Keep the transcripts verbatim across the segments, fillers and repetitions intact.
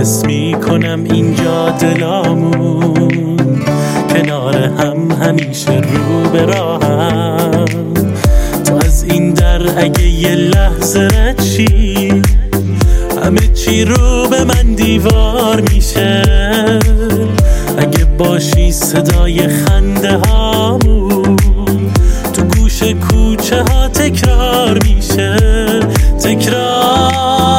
حس می کنم اینجا دلامون کنار هم همیشه رو به راهم. تو از این در اگه یه لحظه رد شی همه چی رو به من دیوار میشه. اگه باشی صدای خنده هامون تو گوش کوچه ها تکرار میشه. تکرار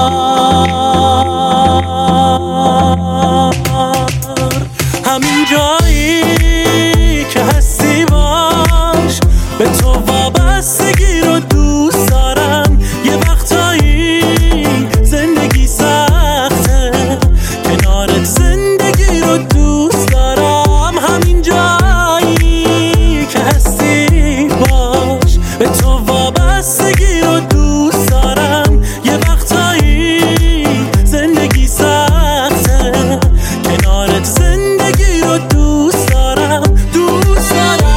همین جایی که هستی باش، به تو وابستگی رو دوست دارم. یه وقتایی زندگی سخته، کنارت زندگی رو دوست دارم. همین جایی که هستی باش، به تو وابستگی رو دوست دارم. یه وقتایی زندگی سخته، کنارت زندگی رو دوست دارم. دوست دارم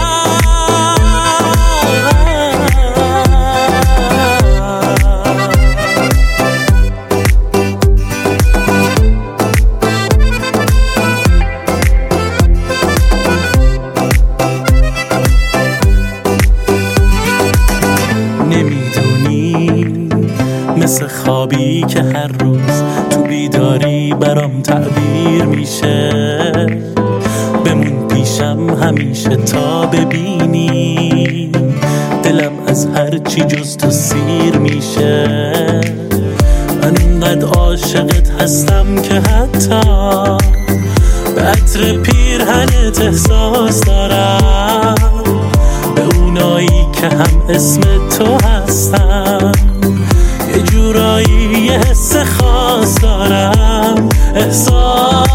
نمیدونی مثل خوابی که هر روز تو بیداری برام تعبیر میشه. بمون پیشم همیشه تا ببینی دلم از هر چی جز تو سیر میشه. من اینقدر عاشقت هستم که حتی به عطر پیرهنت احساس دارم. به اونایی که هم اسم تو هستن یه جورایی یه حس خاص دارم. احساس